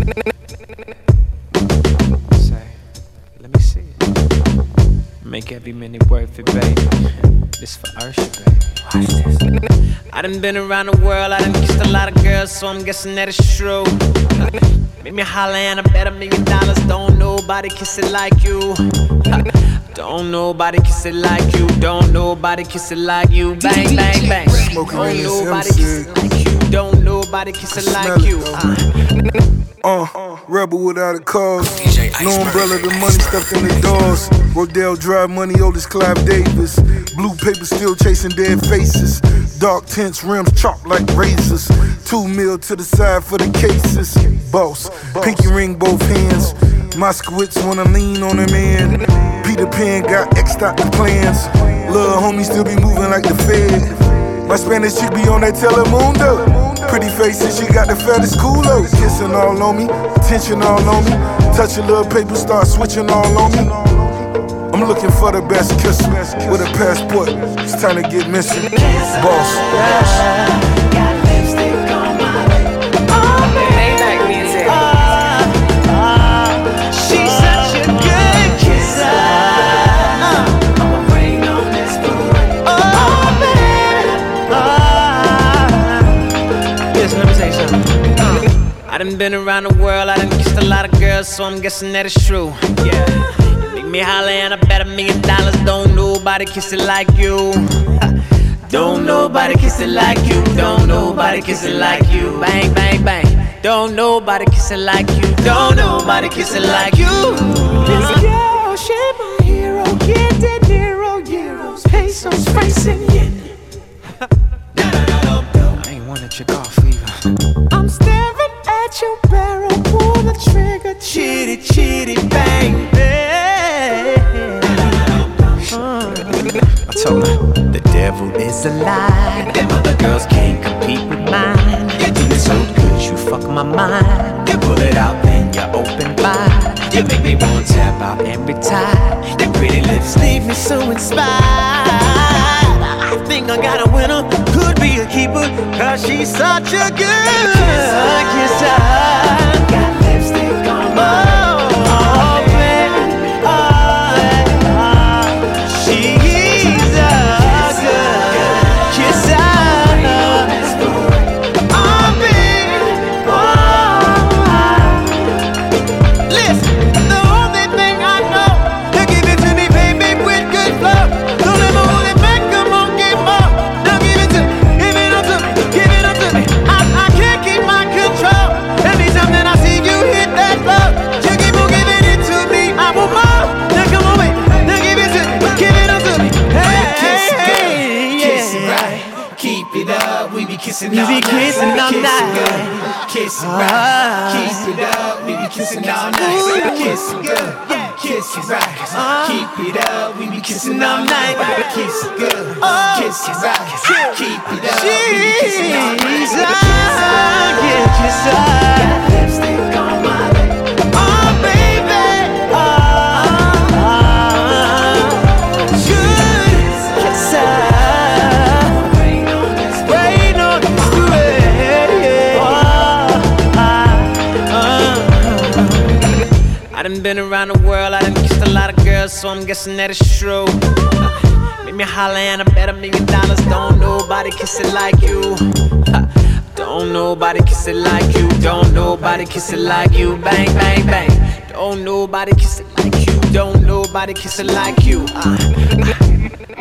Say, let me see it. Make every minute worth it, baby. This for Usher, baby. Watch this. I done been around the world, I done kissed a lot of girls, so I'm guessing that it's true. Make me holler and I bet $1 million. Don't nobody kiss it like you. Don't nobody kiss it like you. Don't nobody kiss it like you. Bang, bang, bang. Don't nobody kiss it like you. Don't nobody kiss it like you. Rebel without a cause. No umbrella, the money stuck in the doors. Rodale Drive, money, oldest Clive Davis. Blue paper still chasing dead faces. Dark tints, rims chopped like razors. 2 mil to the side for the cases. Boss, pinky ring both hands. Moskowitz wanna lean on him in. Peter Pan got X'd out the plans. Lil' homie still be moving like the Fed. My Spanish chick be on that Telemundo. Pretty faces, she got the fattest culo. Kissing all on me, attention all on me. Touch a little paper, start switching all on me. I'm looking for the best kisser with a passport. It's time to get missing. Boss. I done been around the world, I done kissed a lot of girls, so I'm guessing that it's true. Yeah, make me holler and I bet $1 million. Don't nobody kiss it like you. Don't nobody kiss it like you. Don't nobody kiss it like you. Bang, bang, bang. Don't nobody kiss it like you. Don't nobody kiss it like you. This girl, she my hero. Get De Niro, euros, pesos, facing yen. I ain't wanna check off either. I'm staring at your barrel, pull the trigger, chitty, chitty, bang, bang. I told her, the devil is a lie. Them other girls can't compete with mine. You do it so good, you fuck my mind. You pull it out, then you open wide. You make me want to tap out every time. Your pretty lips leave me so inspired. I think I got a winner, could be a keeper, cause she's such a good kisser. Got lipstick on my baby. She's a good kisser. Listen, the only thing I know, to give it to me, baby, with good flow. Don't ever hold it back, come on, give more. Now give it to me, give it up to me, give it up to me. I can't keep my control. Every time that I see you hit that flow, you keep on giving it to me. I want more. Now come on, wait, now give it to me, give it up to me. Hey, kiss it good, yeah. kiss it right, keep it up. We be kissing all night. Kiss it good, kiss it right, keep it up. We be kissing all night. Kiss it good, kiss it right, keep it up. We be kissing all night. Kiss it good, kiss it right, keep it up. We be kissing all night. Got lipstick on my lip. Oh, baby. Good kisser. Rain on this I done been around the world, I done kissed a lot of girls, so I'm guessing that it's true. Make me holler and I bet $1 million. Don't nobody kiss it like you. Don't nobody kiss it like you. Don't nobody kiss it like you. Bang, bang, bang. Don't nobody kiss it like you. Don't nobody kiss it like you.